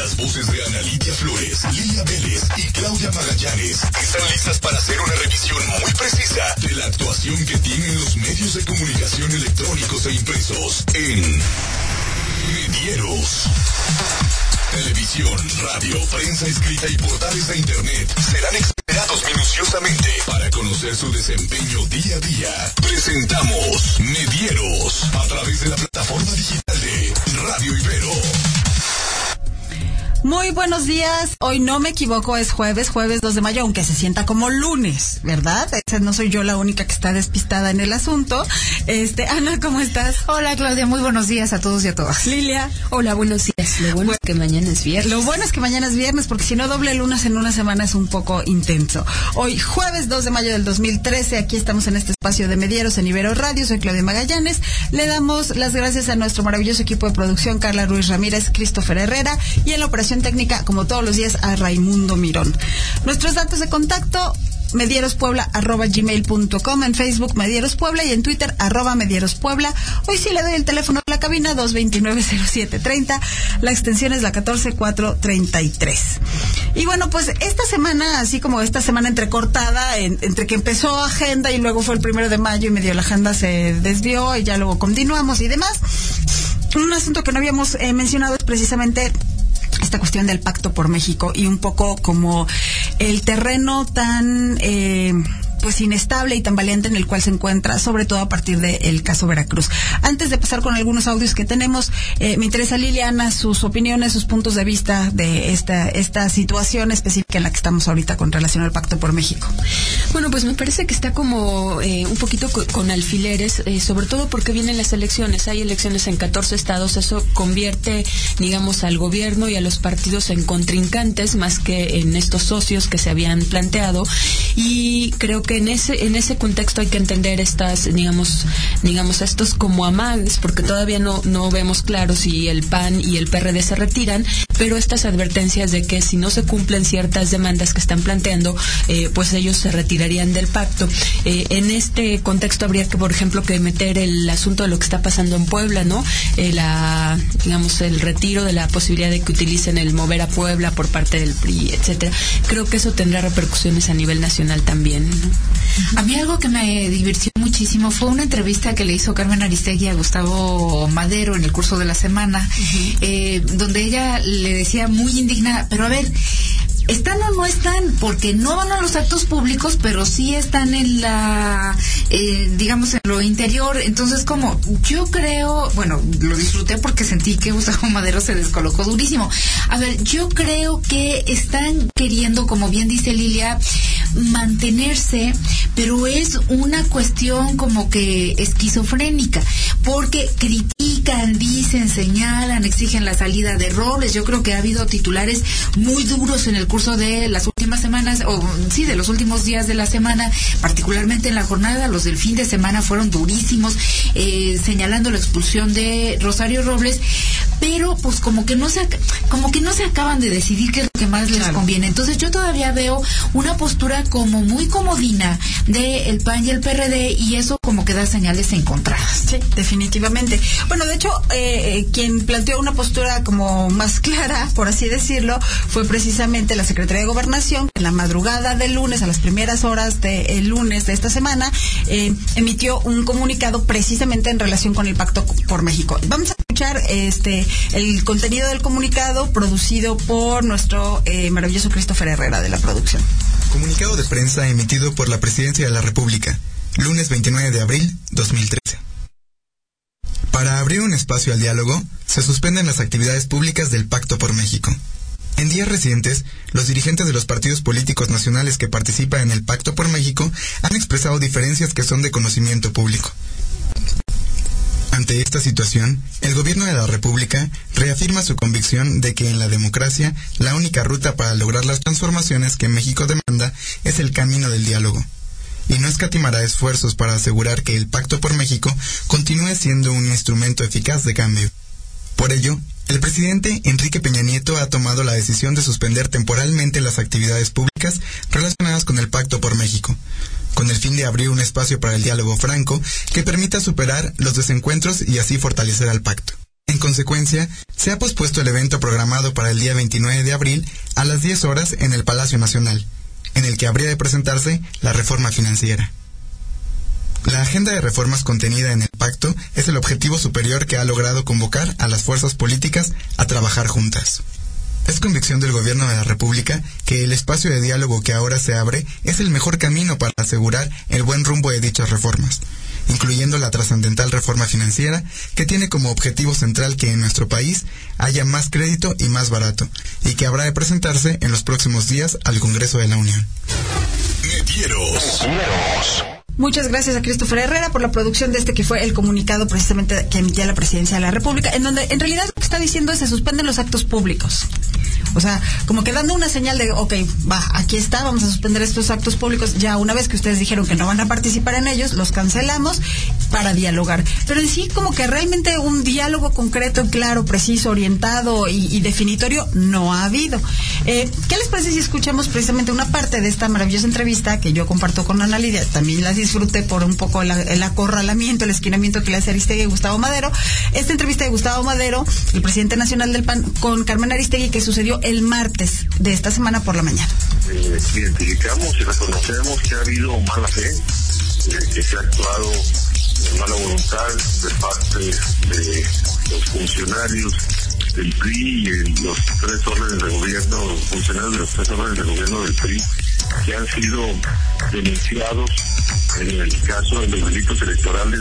Las voces de Ana Lidia Flores, Lilia Vélez y Claudia Magallanes están listas para hacer una revisión muy precisa de la actuación que tienen los medios de comunicación electrónicos e impresos en Medieros. Televisión, radio, prensa escrita y portales de internet serán examinados minuciosamente para conocer su desempeño día a día. Presentamos Medieros a través de la plataforma digital de Radio Ibero. Muy buenos días. Hoy no me equivoco, es jueves 2 de mayo, aunque se sienta como lunes, ¿verdad? No soy yo la única que está despistada en el asunto. Ana, ¿cómo estás? Hola, Claudia, muy buenos días a todos y a todas. Lilia. Hola, buenos días. Lo bueno es que mañana es viernes. Lo bueno es que mañana es viernes, porque si no, doble lunes en una semana es un poco intenso. Hoy, jueves 2 de mayo del 2013, aquí estamos en este espacio de Medieros en Ibero Radio. Soy Claudia Magallanes. Le damos las gracias a nuestro maravilloso equipo de producción, Carla Ruiz Ramírez, Christopher Herrera, y en la operación técnica, como todos los días, a Raimundo Mirón. Nuestros datos de contacto: medierospuebla@gmail.com, en Facebook Medieros Puebla y en Twitter @Medieros Puebla. Hoy sí le doy el teléfono a la cabina, 229-0730, la extensión es la 14433. Y bueno, pues esta semana, así como esta semana entrecortada, entre que empezó agenda y luego fue el 1 de mayo y medio la agenda se desvió y ya luego continuamos y demás, un asunto que no habíamos mencionado es precisamente esta cuestión del Pacto por México y un poco como el terreno tan pues inestable y tan valiente en el cual se encuentra, sobre todo a partir del caso Veracruz. Antes de pasar con algunos audios que tenemos, me interesa, Liliana, sus opiniones, sus puntos de vista de esta situación específica en la que estamos ahorita con relación al Pacto por México. Bueno, pues me parece que está como un poquito con alfileres, sobre todo porque vienen las elecciones. Hay elecciones en 14 estados, eso convierte, digamos, al gobierno y a los partidos en contrincantes más que en estos socios que se habían planteado, y creo que en ese contexto hay que entender estas, digamos estos como amagues, porque todavía no vemos claro si el PAN y el PRD se retiran, pero estas advertencias de que si no se cumplen ciertas demandas que están planteando, pues ellos se retirarían del pacto. En este contexto habría que, por ejemplo, que meter el asunto de lo que está pasando en Puebla, ¿no? El retiro de la posibilidad de que utilicen el mover a Puebla por parte del PRI, etcétera. Creo que eso tendrá repercusiones a nivel nacional también, ¿no? A mí algo que me divirtió muchísimo fue una entrevista que le hizo Carmen Aristegui a Gustavo Madero en el curso de la semana, donde ella le decía muy indignada, pero a ver, ¿están o no están? Porque no van a los actos públicos, pero sí están en digamos, en lo interior. Entonces, como yo creo, bueno, lo disfruté porque sentí que Gustavo Madero se descolocó durísimo. A ver, yo creo que están queriendo, como bien dice Lilia, mantenerse, pero es una cuestión como que esquizofrénica, porque critican, dicen, señalan, exigen la salida de Robles. Yo creo que ha habido titulares muy duros en el curso de las últimas semanas, de los últimos días de la semana, particularmente en la jornada. Los del fin de semana fueron durísimos, señalando la expulsión de Rosario Robles, pero pues como que no se acaban de decidir qué es lo que más les conviene. Entonces yo todavía veo una postura como muy comodina del PAN y el PRD, y eso como que da señales encontradas. Sí, definitivamente. Bueno, de hecho, quien planteó una postura como más clara, por así decirlo, fue precisamente la Secretaría de Gobernación, que en la madrugada del lunes, a las primeras horas del lunes de esta semana, emitió un comunicado precisamente en relación con el Pacto por México. Vamos a escuchar el contenido del comunicado producido por nuestro maravilloso Christopher Herrera de la producción. Comunicado de prensa emitido por la Presidencia de la República, lunes 29 de abril 2013. Para abrir un espacio al diálogo, se suspenden las actividades públicas del Pacto por México. En días recientes, los dirigentes de los partidos políticos nacionales que participan en el Pacto por México han expresado diferencias que son de conocimiento público. Ante esta situación, el gobierno de la República reafirma su convicción de que en la democracia la única ruta para lograr las transformaciones que México demanda es el camino del diálogo, y no escatimará esfuerzos para asegurar que el Pacto por México continúe siendo un instrumento eficaz de cambio. Por ello, el presidente Enrique Peña Nieto ha tomado la decisión de suspender temporalmente las actividades públicas relacionadas con el Pacto por México, con el fin de abrir un espacio para el diálogo franco que permita superar los desencuentros y así fortalecer al pacto. En consecuencia, se ha pospuesto el evento programado para el día 29 de abril a las 10 horas en el Palacio Nacional, en el que habría de presentarse la reforma financiera. La agenda de reformas contenida en el pacto es el objetivo superior que ha logrado convocar a las fuerzas políticas a trabajar juntas. Es convicción del Gobierno de la República que el espacio de diálogo que ahora se abre es el mejor camino para asegurar el buen rumbo de dichas reformas, incluyendo la trascendental reforma financiera, que tiene como objetivo central que en nuestro país haya más crédito y más barato, y que habrá de presentarse en los próximos días al Congreso de la Unión. Medieros. Muchas gracias a Christopher Herrera por la producción de este que fue el comunicado precisamente que emitía la Presidencia de la República, en donde en realidad lo que está diciendo es se suspenden los actos públicos. O sea, como que dando una señal de, ok, aquí está, vamos a suspender estos actos públicos. Ya una vez que ustedes dijeron que no van a participar en ellos, los cancelamos para dialogar. Pero en sí, como que realmente un diálogo concreto, claro, preciso, orientado y definitorio no ha habido. ¿Qué les parece si escuchamos precisamente una parte de esta maravillosa entrevista que yo comparto con Ana Lidia? También la disfruté por un poco el acorralamiento, el esquinamiento que le hace Aristegui y Gustavo Madero. Esta entrevista de Gustavo Madero, el presidente nacional del PAN, con Carmen Aristegui, que sucedió el martes de esta semana por la mañana. Identificamos y reconocemos que ha habido mala fe, que se ha actuado de mala voluntad de parte de los funcionarios del PRI y los tres órdenes de gobierno, los funcionarios de los tres órdenes de gobierno del PRI, que han sido denunciados en el caso de los delitos electorales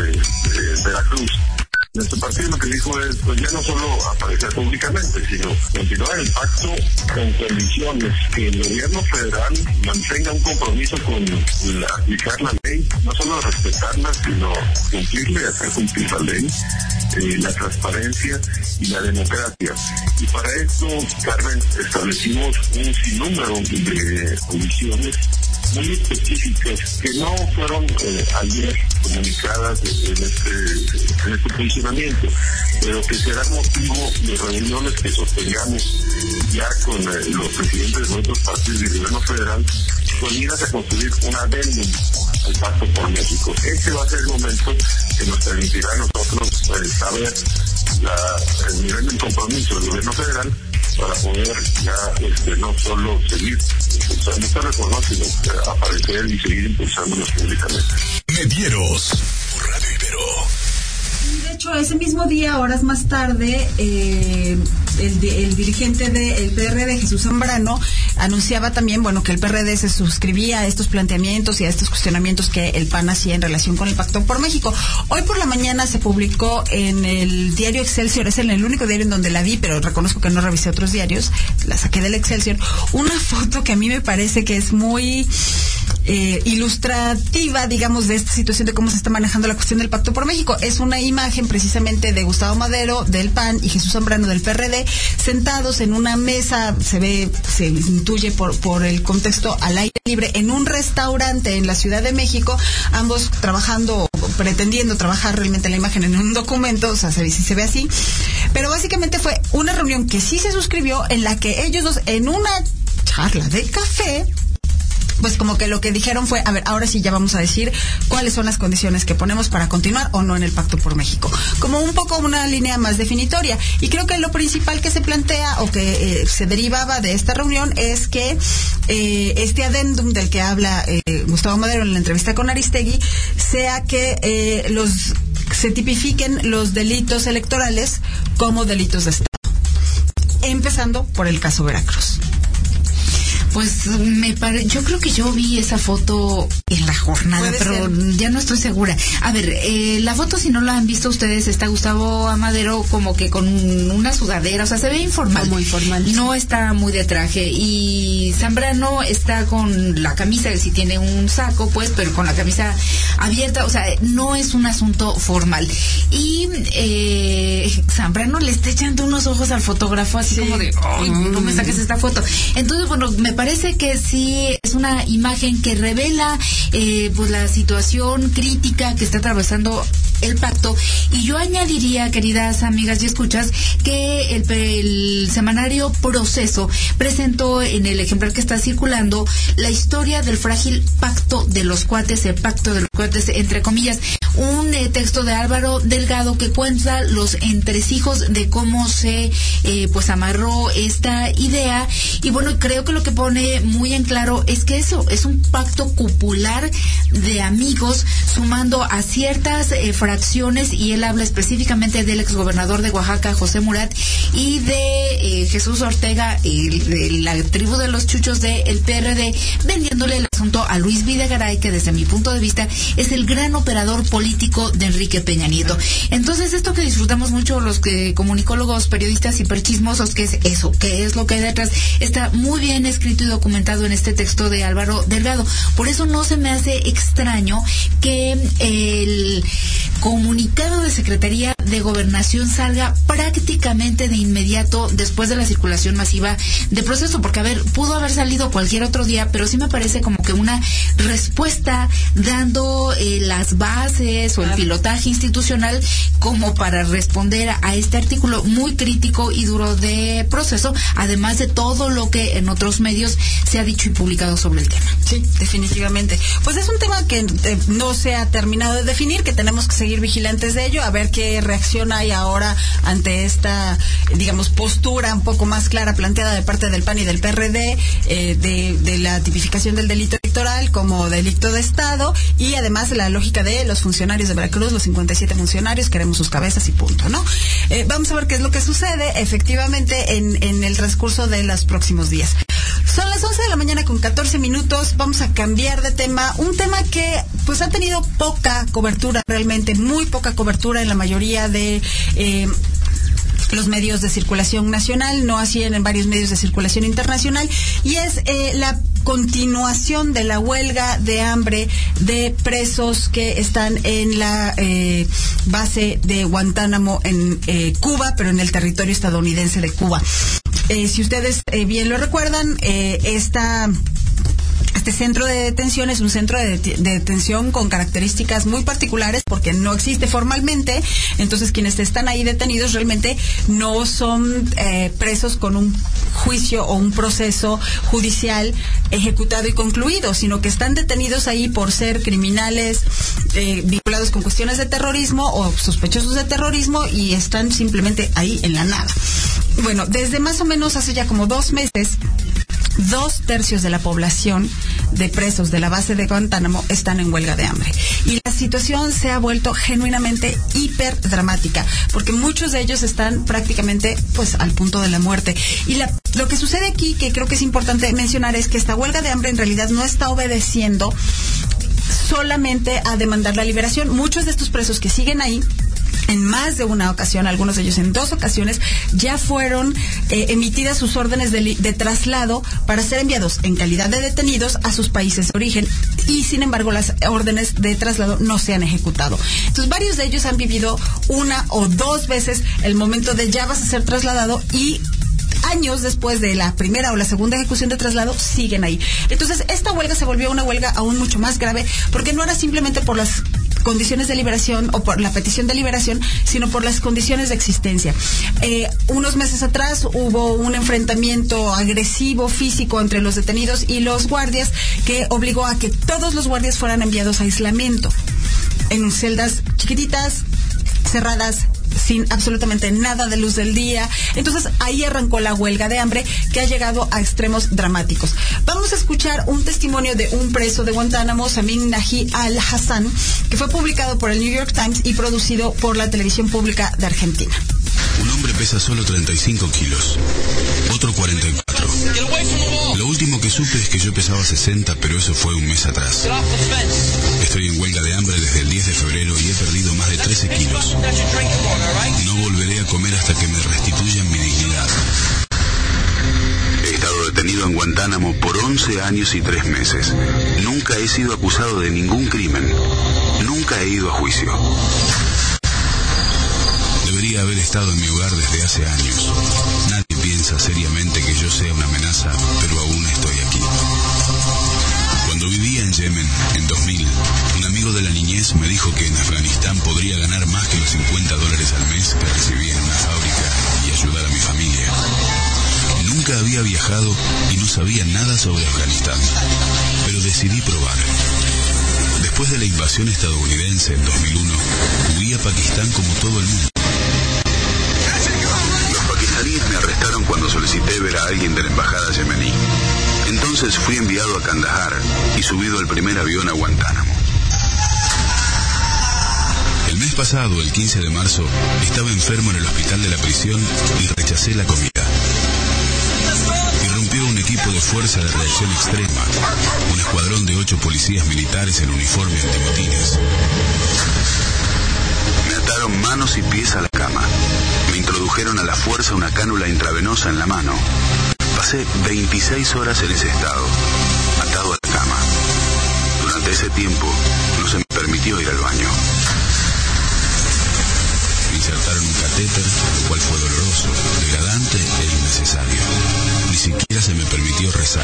de Veracruz. Nuestro partido lo que dijo es, pues ya no solo aparecer públicamente, sino continuar el pacto con condiciones, que el gobierno federal mantenga un compromiso con aplicar la ley, no solo respetarla, sino cumplirla y hacer cumplir la ley, la transparencia y la democracia. Y para esto, Carmen, establecimos un sinnúmero de condiciones muy específicas que no fueron ayer comunicadas en este posicionamiento, pero que serán motivo de reuniones que sostengamos ya con los presidentes de otros partidos del gobierno federal, con miras a construir un adendum al Pacto por México. Este va a ser el momento que nos permitirá a nosotros saber el nivel del compromiso del gobierno federal para poder ya no solo seguir impulsando esta reforma, sino aparecer y seguir impulsándolos públicamente. Medieros por Radio Ibero. De hecho, ese mismo día, horas más tarde, el dirigente del PRD, Jesús Zambrano, anunciaba también, que el PRD se suscribía a estos planteamientos y a estos cuestionamientos que el PAN hacía en relación con el Pacto por México. Hoy por la mañana se publicó en el diario Excelsior, es el único diario en donde la vi, pero reconozco que no revisé otros diarios, la saqué del Excelsior, una foto que a mí me parece que es muy ilustrativa, digamos, de esta situación de cómo se está manejando la cuestión del Pacto por México. Es una imagen precisamente de Gustavo Madero del PAN y Jesús Zambrano del PRD sentados en una mesa, se intuye por el contexto, al aire libre en un restaurante en la Ciudad de México, ambos trabajando, pretendiendo trabajar realmente la imagen en un documento, o sea, se ve así, pero básicamente fue una reunión que sí se suscribió, en la que ellos dos, en una charla de café, pues como que lo que dijeron fue, a ver, ahora sí ya vamos a decir cuáles son las condiciones que ponemos para continuar o no en el Pacto por México. Como un poco una línea más definitoria. Y creo que lo principal que se plantea o que se derivaba de esta reunión es que este adendum del que habla Gustavo Madero en la entrevista con Aristegui sea que se tipifiquen los delitos electorales como delitos de Estado. Empezando por el caso Veracruz. Pues yo creo que yo vi esa foto en la jornada, pero ya no estoy segura. A ver, la foto, si no la han visto ustedes, está Gustavo Madero como que con una sudadera, o sea, se ve informal. Muy formal. No está muy de traje. Y Zambrano está con la camisa, si tiene un saco, pues, pero con la camisa abierta, o sea, no es un asunto formal. Y Zambrano le está echando unos ojos al fotógrafo, así como de, ¡ay, no me saques esta foto! Entonces, bueno, me parece que sí es una imagen que revela pues la situación crítica que está atravesando el pacto. Y yo añadiría, queridas amigas y escuchas, que el semanario Proceso presentó en el ejemplar que está circulando la historia del frágil pacto de los cuates, el pacto de los cuates, entre comillas, un texto de Álvaro Delgado que cuenta los entresijos de cómo se pues amarró esta idea. Y bueno, creo que lo que pone muy en claro es que eso es un pacto cupular de amigos, sumando a ciertas fracciones, y él habla específicamente del exgobernador de Oaxaca, José Murat, y de Jesús Ortega, de la tribu de los chuchos del PRD, vendiéndole el asunto a Luis Videgaray, que desde mi punto de vista es el gran operador político de Enrique Peña Nieto. Entonces, esto que disfrutamos mucho los que comunicólogos, periodistas hiperchismosos, que es eso, que es lo que hay detrás, está muy bien escrito y documentado en este texto de Álvaro Delgado. Por eso no se me hace extraño que el comunicado de Secretaría de Gobernación salga prácticamente de inmediato después de la circulación masiva de Proceso, porque a ver, pudo haber salido cualquier otro día, pero sí me parece como que una respuesta dando las bases o el pilotaje institucional como para responder a este artículo muy crítico y duro de Proceso, además de todo lo que en otros medios se ha dicho y publicado sobre el tema. Sí, definitivamente. Pues es un tema que no se ha terminado de definir, que tenemos que seguir vigilantes de ello, a ver qué reacción hay ahora ante esta, digamos, postura un poco más clara planteada de parte del PAN y del PRD, de la tipificación del delito electoral como delito de Estado, y además la lógica de los funcionarios de Veracruz, los 57 funcionarios, queremos sus cabezas y punto, ¿no? Vamos a ver qué es lo que sucede efectivamente en el transcurso de los próximos días. Son las 11 de la mañana con 14 minutos. Vamos a cambiar de tema. Un tema que pues ha tenido poca cobertura, realmente muy poca cobertura en la mayoría de los medios de circulación nacional, no así en varios medios de circulación internacional, y es la continuación de la huelga de hambre de presos que están en la base de Guantánamo en Cuba, pero en el territorio estadounidense de Cuba. Si ustedes bien lo recuerdan, este centro de detención es un centro de detención con características muy particulares porque no existe formalmente. Entonces, quienes están ahí detenidos realmente no son presos con un juicio o un proceso judicial ejecutado y concluido, sino que están detenidos ahí por ser criminales vinculados con cuestiones de terrorismo o sospechosos de terrorismo, y están simplemente ahí en la nada. Bueno, desde más o menos hace ya como 2 meses, 2/3 de la población de presos de la base de Guantánamo están en huelga de hambre. Y la situación se ha vuelto genuinamente hiperdramática, porque muchos de ellos están prácticamente pues al punto de la muerte. Y lo que sucede aquí, que creo que es importante mencionar, es que esta huelga de hambre en realidad no está obedeciendo solamente a demandar la liberación. Muchos de estos presos que siguen ahí, en más de una ocasión, algunos de ellos en 2 ocasiones, ya fueron emitidas sus órdenes de traslado para ser enviados en calidad de detenidos a sus países de origen, y sin embargo las órdenes de traslado no se han ejecutado. Entonces varios de ellos han vivido 1 o 2 veces el momento de ya vas a ser trasladado, y años después de la primera o la segunda ejecución de traslado siguen ahí. Entonces esta huelga se volvió una huelga aún mucho más grave, porque no era simplemente por las condiciones de liberación o por la petición de liberación, sino por las condiciones de existencia. Unos meses atrás hubo un enfrentamiento agresivo físico entre los detenidos y los guardias, que obligó a que todos los guardias fueran enviados a aislamiento en celdas chiquititas, cerradas, sin absolutamente nada de luz del día. Entonces ahí arrancó la huelga de hambre, que ha llegado a extremos dramáticos. Vamos a escuchar un testimonio de un preso de Guantánamo, Samin Naji Al-Hassan, que fue publicado por el New York Times y producido por la televisión pública de Argentina. Un hombre pesa solo 35 kilos, otro 44. Lo último que supe es que yo pesaba 60, pero eso fue un mes atrás. Estoy en huelga de hambre desde el 10 de febrero y he perdido más de 13 kilos. No volveré a comer hasta que me restituyan mi dignidad. He estado detenido en Guantánamo por 11 años y 3 meses. Nunca he sido acusado de ningún crimen. Nunca he ido a juicio. Debería haber estado en mi hogar desde hace años. Nadie piensa seriamente que yo sea una amenaza, pero aún estoy aquí. Cuando vivía en Yemen, en 2000, un amigo de la niñez días me dijo que en Afganistán podría ganar más que los $50 al mes que recibía en una fábrica y ayudar a mi familia. Nunca había viajado y no sabía nada sobre Afganistán, pero decidí probar. Después de la invasión estadounidense en 2001, huí a Pakistán como todo el mundo. Los pakistaníes me arrestaron cuando solicité ver a alguien de la embajada yemení. Entonces fui enviado a Kandahar y subido al primer avión a Guantánamo. El mes pasado, el 15 de marzo, estaba enfermo en el hospital de la prisión y rechacé la comida. Irrumpió un equipo de fuerza de reacción extrema, un escuadrón de 8 policías militares en uniforme antimotines. Me ataron manos y pies a la cama. Me introdujeron a la fuerza una cánula intravenosa en la mano. Pasé 26 horas en ese estado, atado a la cama. Durante ese tiempo, no se me permitió ir al baño. Me insertaron un catéter, lo cual fue doloroso, degradante e innecesario. Ni siquiera se me permitió rezar.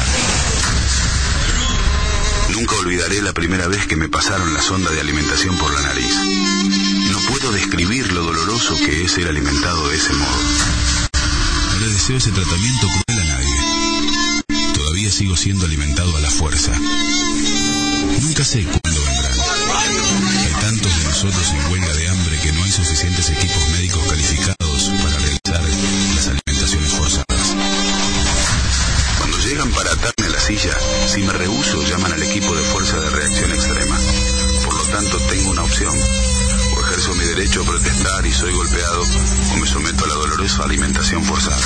Nunca olvidaré la primera vez que me pasaron la sonda de alimentación por la nariz. No puedo describir lo doloroso que es ser alimentado de ese modo. No le deseo ese tratamiento cruel a nadie. Todavía sigo siendo alimentado a la fuerza. Nunca sé cuándo vendrán. Hay tantos de nosotros en huelga de hambre que no hay suficientes equipos médicos calificados para realizar las alimentaciones forzadas. Cuando llegan para atarme a la silla, si me rehúso, llaman al equipo de fuerza de reacción extrema. Por lo tanto, tengo una opción. O ejerzo mi derecho a protestar y soy golpeado, o me someto a la dolorosa alimentación forzada.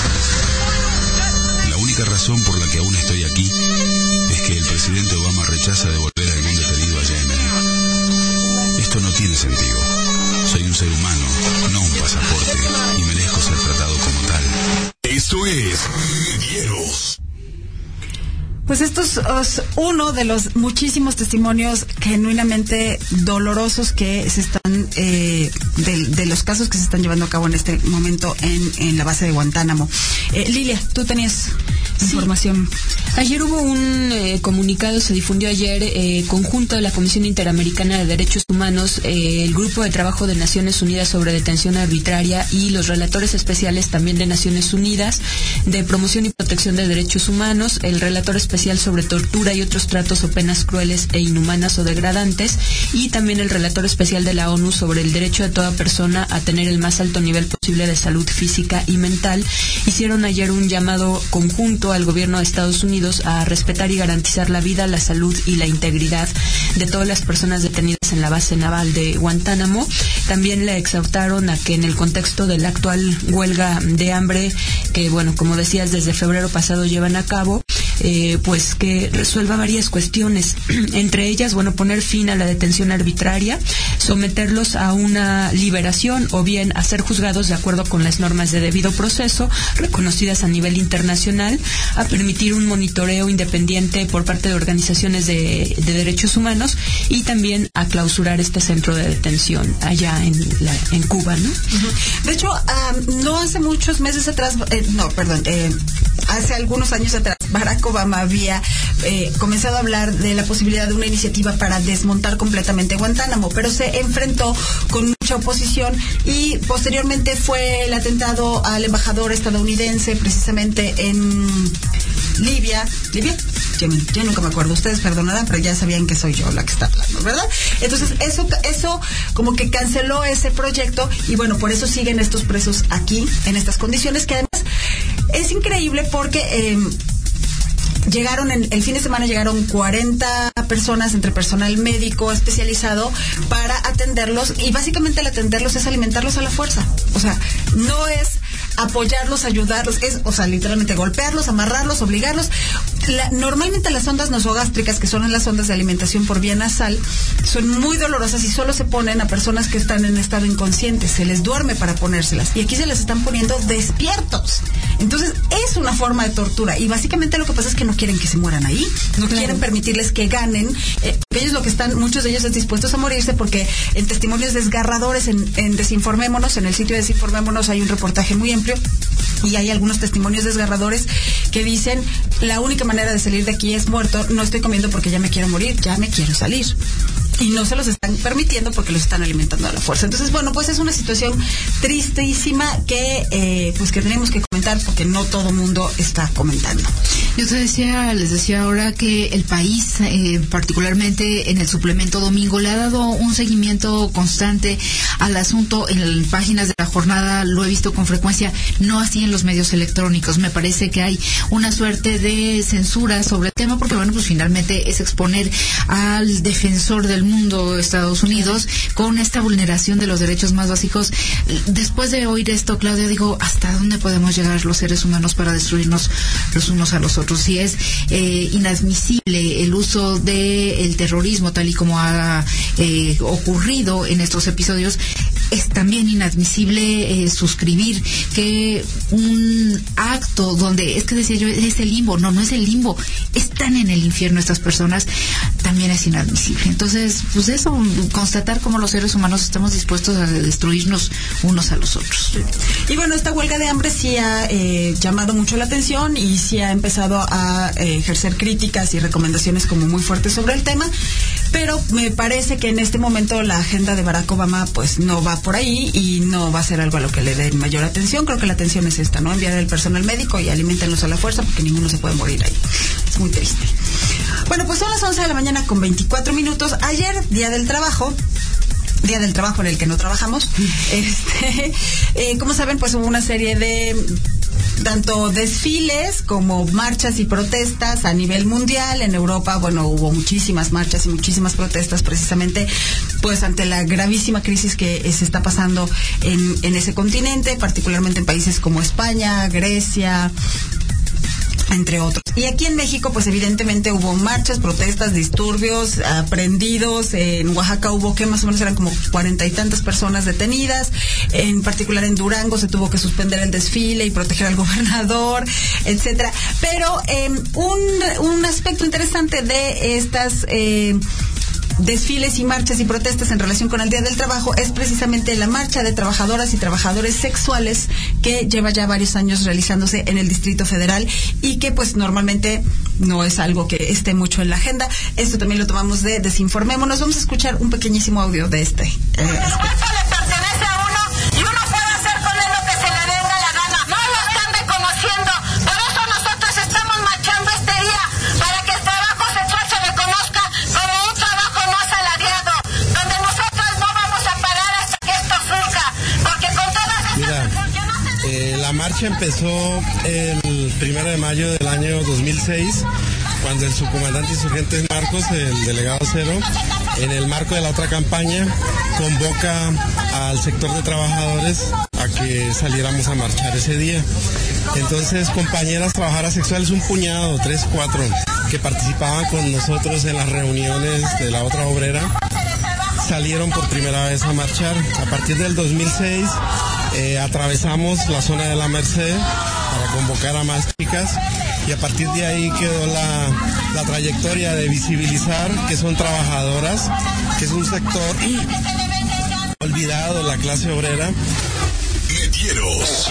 La única razón por la que aún estoy aquí es que el presidente Obama rechaza devolver a algún detenido a Yemen. Esto no tiene sentido. Soy un ser humano, no un pasaporte, y merezco ser tratado como tal. Esto es Medieros. Pues esto es uno de los muchísimos testimonios genuinamente dolorosos que se están, de los casos que se están llevando a cabo en este momento en la base de Guantánamo. Lilia, tú tenías información. Ayer hubo un comunicado, se difundió ayer, conjunto de la Comisión Interamericana de Derechos Humanos, el Grupo de Trabajo de Naciones Unidas sobre Detención Arbitraria y los relatores especiales también de Naciones Unidas de Promoción y Protección de Derechos Humanos, el relator especial sobre tortura y otros tratos o penas crueles e inhumanas o degradantes, y también el relator especial de la ONU sobre el derecho de toda persona a tener el más alto nivel posible de salud física y mental, hicieron ayer un llamado conjunto al gobierno de Estados Unidos a respetar y garantizar la vida, la salud y la integridad de todas las personas detenidas en la base naval de Guantánamo. También le exhortaron a que en el contexto de la actual huelga de hambre, que bueno, como decías, desde febrero pasado llevan a cabo, pues que resuelva varias cuestiones, entre ellas, bueno, poner fin a la detención arbitraria, someterlos a una liberación o bien a ser juzgados de acuerdo con las normas de debido proceso reconocidas a nivel internacional, a permitir un monitoreo independiente por parte de organizaciones de derechos humanos y también a clausurar este centro de detención allá en Cuba, ¿no? Uh-huh. De hecho, no hace muchos meses atrás, hace algunos años atrás, Barack Obama había comenzado a hablar de la posibilidad de una iniciativa para desmontar completamente Guantánamo, pero se enfrentó con mucha oposición y posteriormente fue el atentado al embajador estadounidense precisamente en Libia, yo nunca me acuerdo, ustedes perdonarán, pero ya sabían que soy yo la que está hablando, ¿verdad? Entonces eso como que canceló ese proyecto y bueno, por eso siguen estos presos aquí en estas condiciones, que además es increíble porque el fin de semana llegaron 40 personas entre personal médico especializado para atenderlos, y básicamente el atenderlos es alimentarlos a la fuerza. O sea, no es apoyarlos, ayudarlos, es, o sea, literalmente golpearlos, amarrarlos, obligarlos. Normalmente las sondas nasogástricas, que son las sondas de alimentación por vía nasal, son muy dolorosas y solo se ponen a personas que están en estado inconsciente, se les duerme para ponérselas, y aquí se les están poniendo despiertos. Entonces es una forma de tortura, y básicamente lo que pasa es que no quieren que se mueran ahí, no quieren permitirles que ganen, ellos lo que están, muchos de ellos están dispuestos a morirse, porque en testimonios desgarradores en Desinformémonos, en el sitio de Desinformémonos hay un reportaje muy amplio y hay algunos testimonios desgarradores que dicen: la única manera de salir de aquí es muerto, no estoy comiendo porque ya me quiero morir, ya me quiero salir. y no se los están permitiendo porque los están alimentando a la fuerza. Entonces, bueno, pues es una situación tristísima que pues que tenemos que comentar porque no todo mundo está comentando. Yo les decía ahora que el país, particularmente en el suplemento domingo, le ha dado un seguimiento constante al asunto. En páginas de La Jornada lo he visto con frecuencia, no así en los medios electrónicos. Me parece que hay una suerte de censura sobre el tema porque, bueno, pues finalmente es exponer al defensor del mundo, Estados Unidos, con esta vulneración de los derechos más básicos. Después de oír esto, Claudia, digo, ¿hasta dónde podemos llegar los seres humanos para destruirnos los unos a los otros? Si es inadmisible el uso del terrorismo tal y como ha ocurrido en estos episodios, es también inadmisible suscribir que un acto donde, es que decía yo, es el limbo. No es el limbo, están en el infierno estas personas, también es inadmisible. Entonces, pues eso, constatar cómo los seres humanos estamos dispuestos a destruirnos unos a los otros. Y bueno, esta huelga de hambre sí ha llamado mucho la atención y sí ha empezado a ejercer críticas y recomendaciones como muy fuertes sobre el tema, pero me parece que en este momento la agenda de Barack Obama pues no va por ahí y no va a ser algo a lo que le den mayor atención. Creo que la atención es esta, ¿no? Enviar el personal médico y aliméntenlos a la fuerza porque ninguno se puede morir ahí. Es muy triste. Bueno, pues son las 11 de la mañana con 24 minutos. Ayer, Día del Trabajo en el que no trabajamos. Como saben, pues hubo una serie de tanto desfiles como marchas y protestas a nivel mundial. En Europa, bueno, hubo muchísimas marchas y muchísimas protestas precisamente pues ante la gravísima crisis que se está pasando en ese continente, particularmente en países como España, Grecia, entre otros. Y aquí en México, pues evidentemente hubo marchas, protestas, disturbios, aprehendidos. En Oaxaca hubo que más o menos eran como 40 y tantas personas detenidas. En particular en Durango se tuvo que suspender el desfile y proteger al gobernador, etcétera. Pero un aspecto interesante de estas desfiles y marchas y protestas en relación con el Día del Trabajo es precisamente la marcha de trabajadoras y trabajadores sexuales que lleva ya varios años realizándose en el Distrito Federal y que pues normalmente no es algo que esté mucho en la agenda. Esto también lo tomamos de Desinformémonos. Vamos a escuchar un pequeñísimo audio de este. El cuerpo le pertenece a uno y uno puede hacer con él lo que se le venga la gana. No lo están reconociendo. Por eso nosotros estamos marchando este día, para que el trabajo sexual se reconozca como un trabajo no asalariado, donde nosotros no vamos a parar hasta que esto surja, porque con todas estas... La marcha empezó el 1 de mayo del año 2006, cuando el subcomandante insurgente Marcos, el delegado Cero, en el marco de la otra campaña, convoca al sector de trabajadores a que saliéramos a marchar ese día. Entonces, compañeras trabajadoras sexuales, un puñado, 3, 4, que participaban con nosotros en las reuniones de la otra obrera, salieron por primera vez a marchar. A partir del 2006 atravesamos la zona de la Merced para convocar a más chicas y a partir de ahí quedó la trayectoria de visibilizar que son trabajadoras, que es un sector olvidado, la clase obrera. Metieros.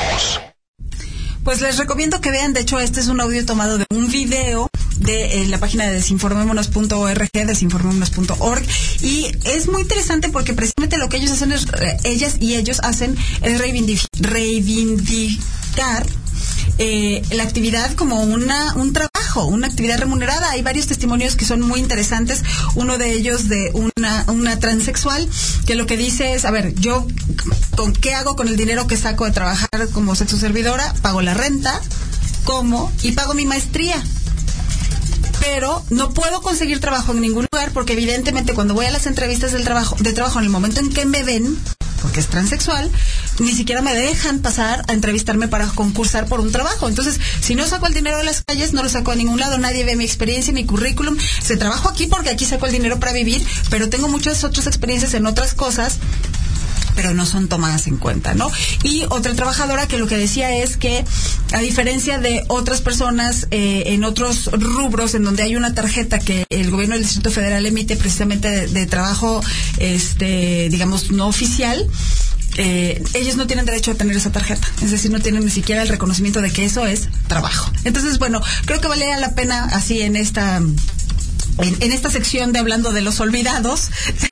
Pues les recomiendo que vean, de hecho este es un audio tomado de un video de la página de desinformémonos.org, desinformémonos.org, y es muy interesante porque precisamente lo que ellos hacen es, ellas y ellos hacen es reivindicar la actividad como un trabajo, una actividad remunerada. Hay varios testimonios que son muy interesantes. Uno de ellos de una transexual que lo que dice es, a ver, yo ¿qué hago con el dinero que saco de trabajar como sexo servidora? Pago la renta, como y pago mi maestría. Pero no puedo conseguir trabajo en ningún lugar porque evidentemente cuando voy a las entrevistas de trabajo, en el momento en que me ven, porque es transexual, ni siquiera me dejan pasar a entrevistarme para concursar por un trabajo. Entonces, si no saco el dinero de las calles, no lo saco a ningún lado, nadie ve mi experiencia, mi currículum. Se trabajo aquí porque aquí saco el dinero para vivir, pero tengo muchas otras experiencias en otras cosas, pero no son tomadas en cuenta, ¿no? Y otra trabajadora que lo que decía es que, a diferencia de otras personas en otros rubros en donde hay una tarjeta que el gobierno del Distrito Federal emite precisamente de trabajo, digamos, no oficial, ellos no tienen derecho a tener esa tarjeta, es decir, no tienen ni siquiera el reconocimiento de que eso es trabajo. Entonces, bueno, creo que valía la pena así en esta en esta sección de Hablando de los Olvidados,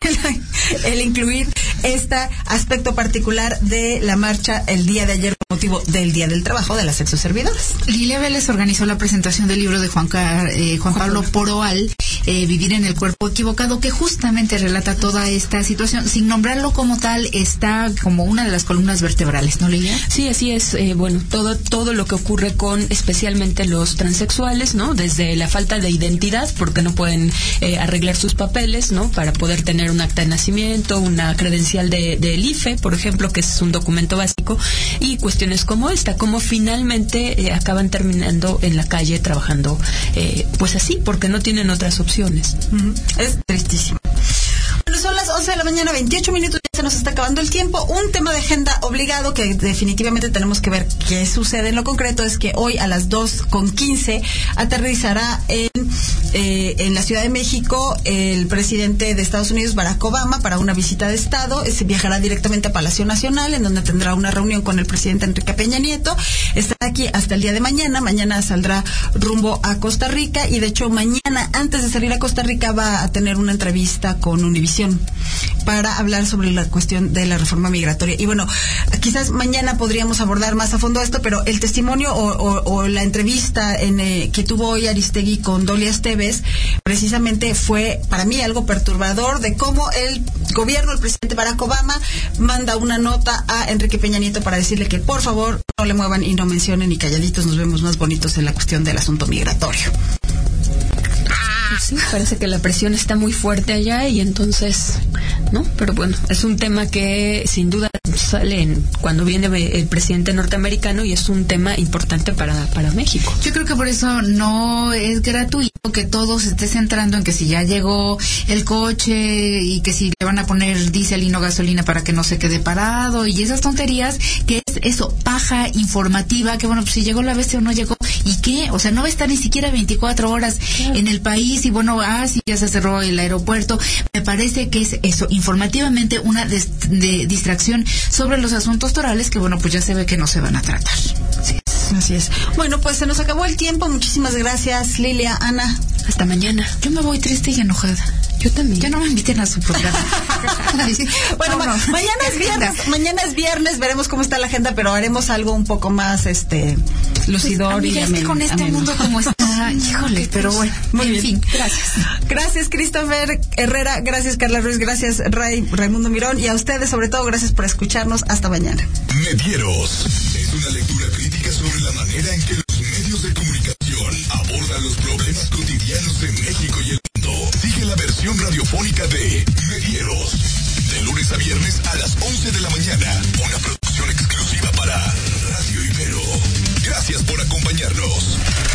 el incluir este aspecto particular de la marcha el día de ayer con motivo del Día del Trabajo de las sexoservidoras. Lilia Vélez organizó la presentación del libro de Juan Pablo Poroal, Vivir en el Cuerpo Equivocado, que justamente relata toda esta situación. Sin nombrarlo como tal, está como una de las columnas vertebrales, ¿no, Lilia? Sí, así es. Bueno, todo lo que ocurre con especialmente los transexuales, ¿no? Desde la falta de identidad, porque no pueden arreglar sus papeles, ¿no? Para poder tener un acta de nacimiento, una credencial del IFE, por ejemplo, que es un documento básico, y cuestiones como esta, como finalmente acaban terminando en la calle trabajando, pues así, porque no tienen otras opciones. Es tristísimo. Bueno, son las 11 de la mañana, 28 minutos, ya se nos está acabando el tiempo. Un tema de agenda obligado que definitivamente tenemos que ver qué sucede en lo concreto es que hoy a las 2:15 aterrizará en la Ciudad de México el presidente de Estados Unidos, Barack Obama, para una visita de Estado. Se viajará directamente a Palacio Nacional, en donde tendrá una reunión con el presidente Enrique Peña Nieto. Estará aquí hasta el día de mañana. Mañana saldrá rumbo a Costa Rica y de hecho mañana, antes de salir a Costa Rica, va a tener una entrevista con Univisión para hablar sobre la cuestión de la reforma migratoria. Y bueno, quizás mañana podríamos abordar más a fondo esto, pero el testimonio o la entrevista que tuvo hoy Aristegui con Dolia Esteves, precisamente fue para mí algo perturbador de cómo el gobierno, el presidente Barack Obama, manda una nota a Enrique Peña Nieto para decirle que por favor no le muevan y no mencionen, y calladitos nos vemos más bonitos en la cuestión del asunto migratorio. Sí, parece que la presión está muy fuerte allá y entonces, ¿no? Pero bueno, es un tema que sin duda sale cuando viene el presidente norteamericano y es un tema importante para México. Yo creo que por eso no es gratuito que todo se esté centrando en que si ya llegó el coche y que si le van a poner diésel y no gasolina para que no se quede parado y esas tonterías, que es eso, paja informativa, que bueno, pues si llegó la bestia o no llegó, ¿y qué? O sea, no va a estar ni siquiera 24 horas en el país y bueno, sí, ya se cerró el aeropuerto. Me parece que es eso, informativamente una distracción sobre los asuntos torales que bueno, pues ya se ve que no se van a tratar. Sí, así es. Bueno, pues se nos acabó el tiempo. Muchísimas gracias, Lilia, Ana. Hasta mañana. Yo me voy triste y enojada. Yo también. Ya no me inviten a su programa. Bueno, no. Mañana es viernes. Mañana es viernes. Veremos cómo está la agenda, pero haremos algo un poco más lucidor pues, y con este mundo como está. Híjole, pero bueno. Muy bien. Fin, gracias. Gracias, Christopher Herrera. Gracias, Carla Ruiz. Gracias, Raimundo Mirón. Y a ustedes, sobre todo, gracias por escucharnos. Hasta mañana. Medieros es una lectura crítica sobre la manera en que los medios de comunicación abordan los problemas cotidianos de México y el mundo. Sigue la versión radiofónica de Medieros, de lunes a viernes a las 11 de la mañana. Una producción exclusiva para Radio Ibero. Gracias por acompañarnos.